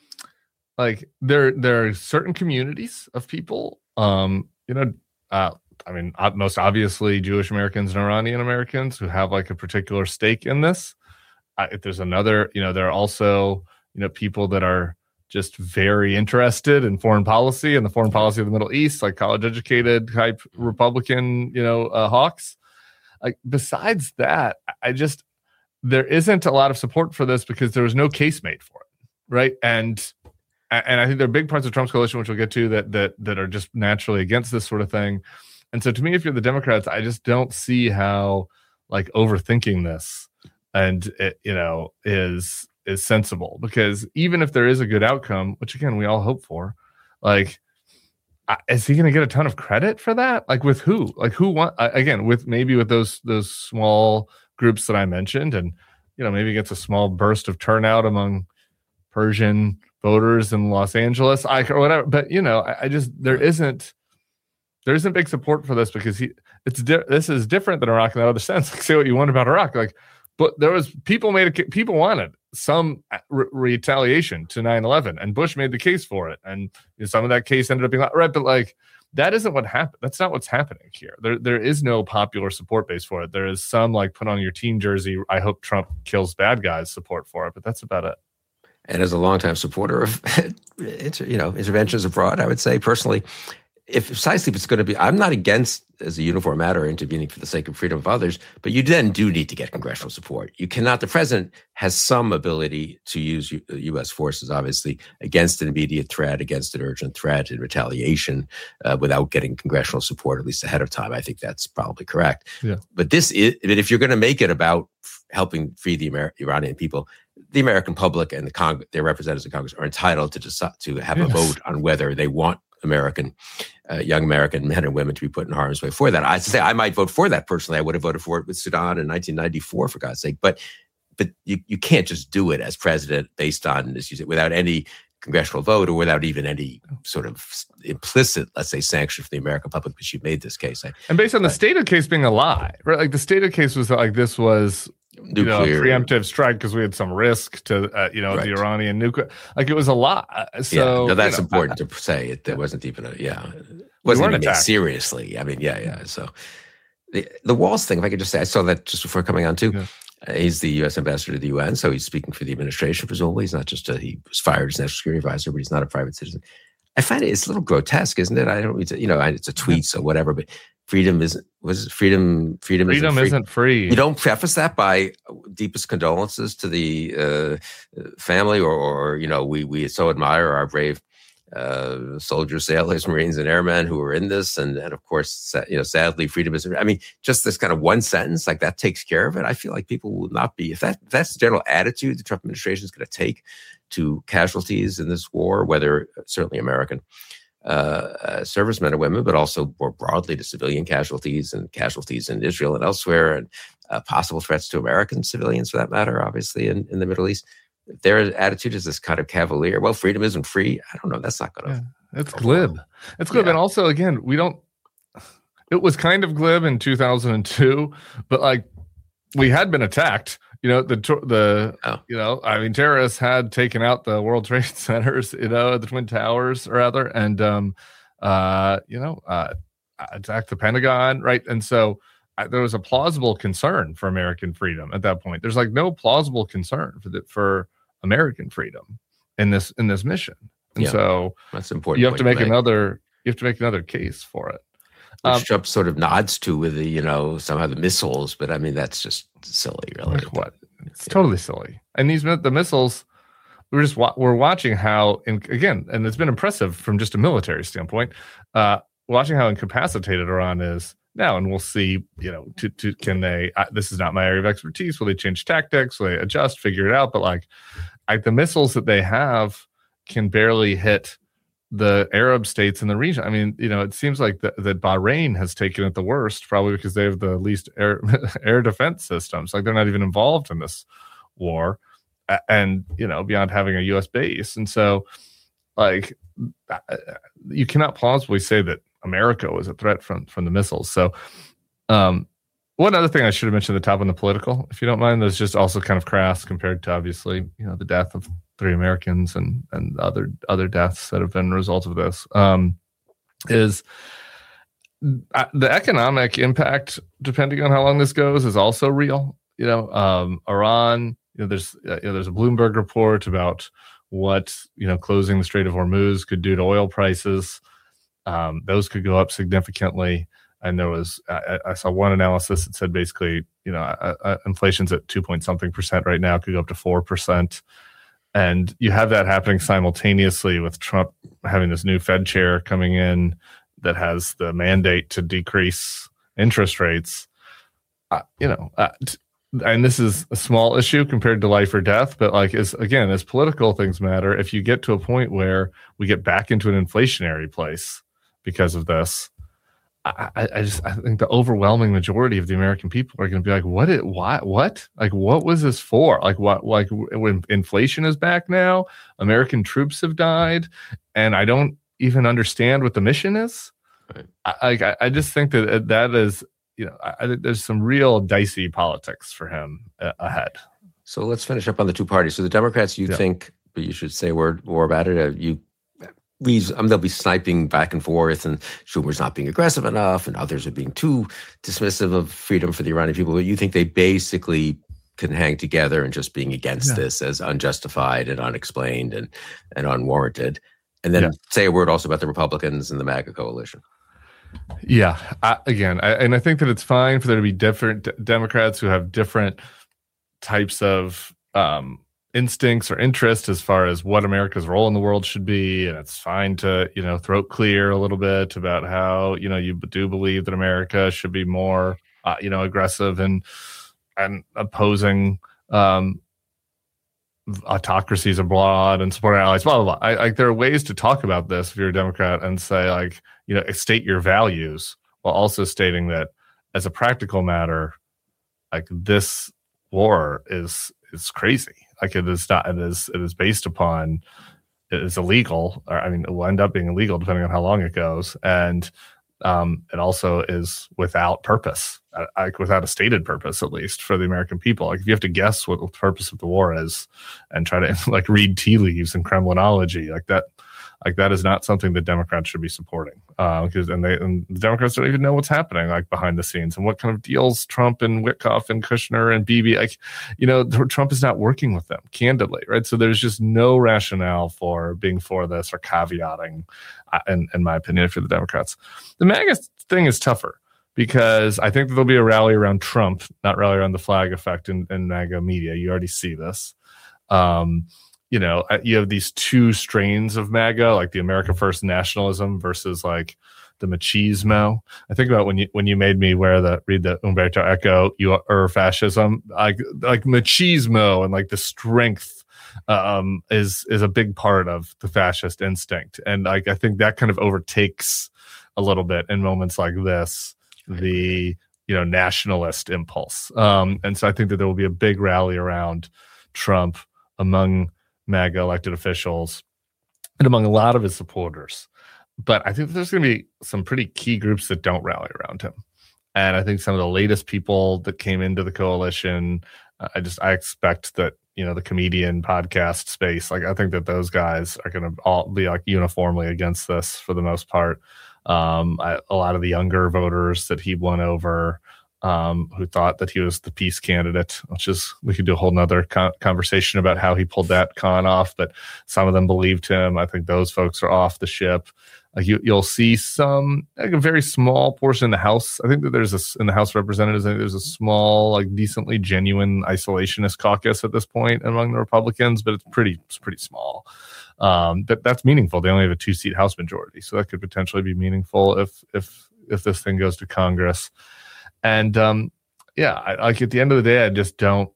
are certain communities of people, most obviously Jewish Americans and Iranian Americans who have like a particular stake in this. If there's another, there are also, people that are just very interested in foreign policy and the foreign policy of the Middle East, like college-educated type Republican, hawks. Like besides that, there isn't a lot of support for this because there was no case made for it, right? And I think there are big parts of Trump's coalition, which we'll get to, that are just naturally against this sort of thing. And so, to me, if you're the Democrats, I just don't see how like overthinking this and it, is sensible, because even if there is a good outcome, which again we all hope for, like is he going to get a ton of credit for that? Like with who? Like who want again with those small groups that I mentioned, and maybe gets a small burst of turnout among Persian voters in Los Angeles, or whatever. But I just there isn't big support for this because this is different than Iraq in that other sense. Like, say what you want about Iraq, but there was people wanted some retaliation to 9/11, and Bush made the case for it, and some of that case ended up being right. But that isn't what happened. That's not what's happening here. There is no popular support base for it. There is some put on your team jersey, I hope Trump kills bad guys support for it, but that's about it. And as a longtime supporter of interventions abroad, I would say personally, if it's going to be, I'm not against, as a uniform matter, intervening for the sake of freedom of others, but you then do need to get congressional support. You cannot, the president has some ability to use U.S. forces, obviously, against an immediate threat, against an urgent threat in retaliation, without getting congressional support, at least ahead of time. I think that's probably correct. Yeah. But if you're going to make it about helping free the Iranian people, the American public and their representatives in Congress are entitled to decide to have a vote on whether they want young American men and women to be put in harm's way for that. I might vote for that personally. I would have voted for it with Sudan in 1994, for God's sake. But you can't just do it as president based on, as you said, without any congressional vote or without even any sort of implicit, let's say, sanction from the American public, because you made this case. And based on the stated case being a lie, right? Like the stated case was that this was nuclear preemptive strike because we had some risk to right. The Iranian nuclear, it was a lot. So that's important to say. It wasn't even wasn't even made seriously. I mean, So the Walls thing, if I could just say, I saw that just before coming on too. Yeah. He's the U.S. ambassador to the UN, so he's speaking for the administration. Presumably, he's not just he was fired as national security advisor, but he's not a private citizen. I find it's a little grotesque, isn't it? I don't, it's a tweet, so whatever, but. Freedom isn't free. You don't preface that by deepest condolences to the family, or we so admire our brave soldiers, sailors, Marines, and airmen who are in this, and of course, sadly, freedom isn't. I mean, just this kind of one sentence that takes care of it. I feel like people will not be, if that's the general attitude the Trump administration is going to take to casualties in this war, whether certainly American servicemen and women, but also more broadly to civilian casualties and casualties in Israel and elsewhere, and possible threats to American civilians, for that matter, obviously, in the Middle East. Their attitude is this kind of cavalier, well, freedom isn't free. I don't know. That's not going to... It's glib. It's glib. Yeah. And also, again, it was kind of glib in 2002, but we had been attacked. Terrorists had taken out the World Trade Centers, the Twin Towers, rather, and attacked the Pentagon, right? And so there was a plausible concern for American freedom at that point. There's no plausible concern for American freedom in this mission, and so that's important. You have to make another case for it. Which Trump sort of nods to with the, somehow the missiles, but I mean, that's just silly, really. What? It's totally silly. And the missiles, we're watching how, and it's been impressive from just a military standpoint, watching how incapacitated Iran is now. And we'll see, can they, this is not my area of expertise. Will they change tactics? Will they adjust, figure it out? But the missiles that they have can barely hit the Arab states in the region. I mean, it seems like that Bahrain has taken it the worst, probably because they have the least air defense systems. They're not even involved in this war, and beyond having a U.S. base. And so, you cannot plausibly say that America was a threat from the missiles. So, one other thing I should have mentioned at the top on the political, if you don't mind, that's just also kind of crass compared to obviously the death of 3 Americans and other deaths that have been a result of this, is the economic impact, depending on how long this goes, is also real. Iran, there's a Bloomberg report about what closing the Strait of Hormuz could do to oil prices. Those could go up significantly. And there was, I saw one analysis that said basically, inflation's at 2-point-something% right now, could go up to 4%. And you have that happening simultaneously with Trump having this new Fed chair coming in that has the mandate to decrease interest rates. And this is a small issue compared to life or death, but as political things matter, if you get to a point where we get back into an inflationary place because of this. I think the overwhelming majority of the American people are going to be like, what? Like, what was this for? Like, what? Like, when inflation is back now, American troops have died, and I don't even understand what the mission is. Right. I just think that is, I think there's some real dicey politics for him ahead. So let's finish up on the two parties. So the Democrats, you think, but you should say a word more about it. They'll be sniping back and forth, and Schumer's not being aggressive enough, and others are being too dismissive of freedom for the Iranian people. But you think they basically can hang together and just being against this as unjustified and unexplained and unwarranted. And then say a word also about the Republicans and the MAGA coalition. Yeah. I think that it's fine for there to be different Democrats who have different types of instincts or interests as far as what America's role in the world should be. And it's fine to, throat clear a little bit about how, you do believe that America should be more, aggressive and opposing autocracies abroad and support allies, blah, blah, blah. There are ways to talk about this if you're a Democrat and say, state your values while also stating that as a practical matter, this war is crazy. It is not. It is based upon. It is illegal, or it will end up being illegal depending on how long it goes, and it also is without purpose, without a stated purpose, at least for the American people. If you have to guess what the purpose of the war is, and try to read tea leaves and Kremlinology, that is not something that Democrats should be supporting. Because the Democrats don't even know what's happening behind the scenes and what kind of deals Trump and Witkoff and Kushner and Bibi, Trump is not working with them, candidly, right? So there's just no rationale for being for this or caveating, in my opinion, for the Democrats. The MAGA thing is tougher because I think that there'll be a rally around Trump, not rally around the flag effect in MAGA media. You already see this. You have these two strains of MAGA, the America First nationalism versus the machismo. I think about when you made me read the Umberto Eco, or fascism, like machismo and the strength is a big part of the fascist instinct, and I think that kind of overtakes a little bit in moments like this, the nationalist impulse, and so I think that there will be a big rally around Trump among MAGA elected officials and among a lot of his supporters. But I think there's going to be some pretty key groups that don't rally around him. And I think some of the latest people that came into the coalition, I expect that, the comedian podcast space, I think that those guys are going to all be uniformly against this for the most part. A lot of the younger voters that he won over, who thought that he was the peace candidate, we could do a whole nother conversation about how he pulled that con off, but some of them believed him. I think those folks are off the ship. You'll see some, a very small portion in the House. I think that in the House of Representatives, I think there's a small, decently genuine isolationist caucus at this point among the Republicans, but it's pretty small. But that's meaningful. They only have a 2-seat House majority, so that could potentially be meaningful if this thing goes to Congress. And at the end of the day, I just don't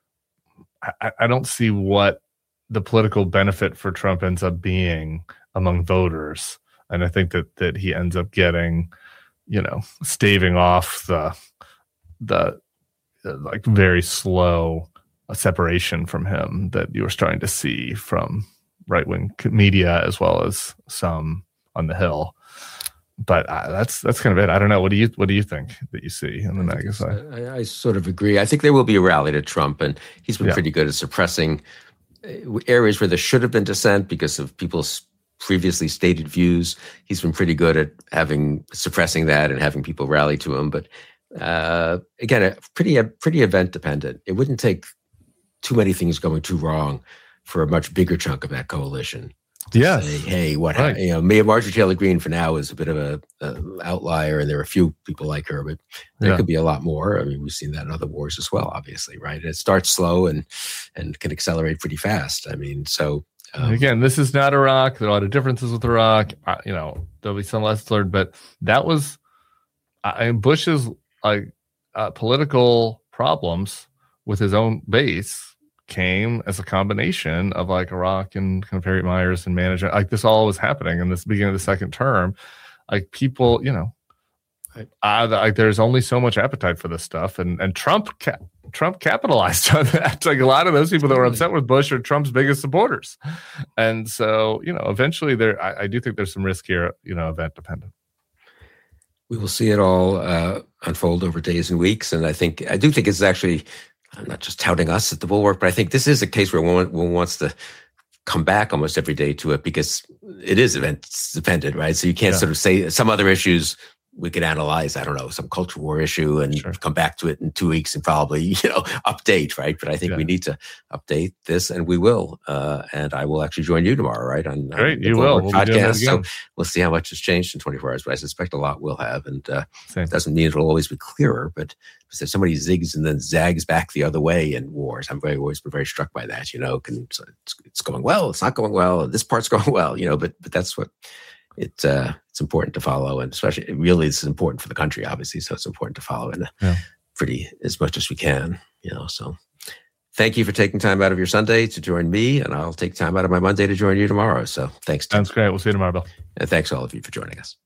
see what the political benefit for Trump ends up being among voters. And I think that he ends up getting, staving off the very slow separation from him that you were starting to see from right-wing media as well as some on the Hill. But that's kind of it. I don't know. What do you think that you see in the MAGA side? I sort of agree. I think there will be a rally to Trump, and he's been pretty good at suppressing areas where there should have been dissent because of people's previously stated views. He's been pretty good at suppressing that and having people rally to him. But again, pretty event dependent. It wouldn't take too many things going too wrong for a much bigger chunk of that coalition. Yeah. Hey, what happened? Marjorie Taylor Greene for now is a bit of a outlier, and there are a few people like her, but there could be a lot more. We've seen that in other wars as well, obviously, right? It starts slow and can accelerate pretty fast. Again, this is not Iraq. There are a lot of differences with Iraq. There'll be some lessons learned, but that was Bush's political problems with his own base came as a combination of Iraq and kind of Harriet Miers and management. This all was happening in this beginning of the second term. like people, like there's only so much appetite for this stuff, and Trump capitalized on that. Like a lot of those people that were upset with Bush are Trump's biggest supporters, and so eventually I do think there's some risk here, event dependent. We will see it all unfold over days and weeks, and I do think it's actually, I'm not just touting us at the Bulwark, but I think this is a case where one wants to come back almost every day to it because it is event dependent, right? So you can't sort of say some other issues we could analyze, I don't know, some culture war issue and come back to it in 2 weeks and probably, update, right? But I think we need to update this, and we will. And I will actually join you tomorrow, right? On you will. We'll podcast. So we'll see how much has changed in 24 hours, but I suspect a lot will have. And it doesn't mean it'll always be clearer, but if somebody zigs and then zags back the other way in wars, always been very struck by that, so it's going well, it's not going well, this part's going well, but that's what it's important to follow, and especially really it's important for the country, obviously. So it's important to follow in pretty as much as we can, So thank you for taking time out of your Sunday to join me, and I'll take time out of my Monday to join you tomorrow. So thanks. Sounds great. We'll see you tomorrow, Bill. And thanks all of you for joining us.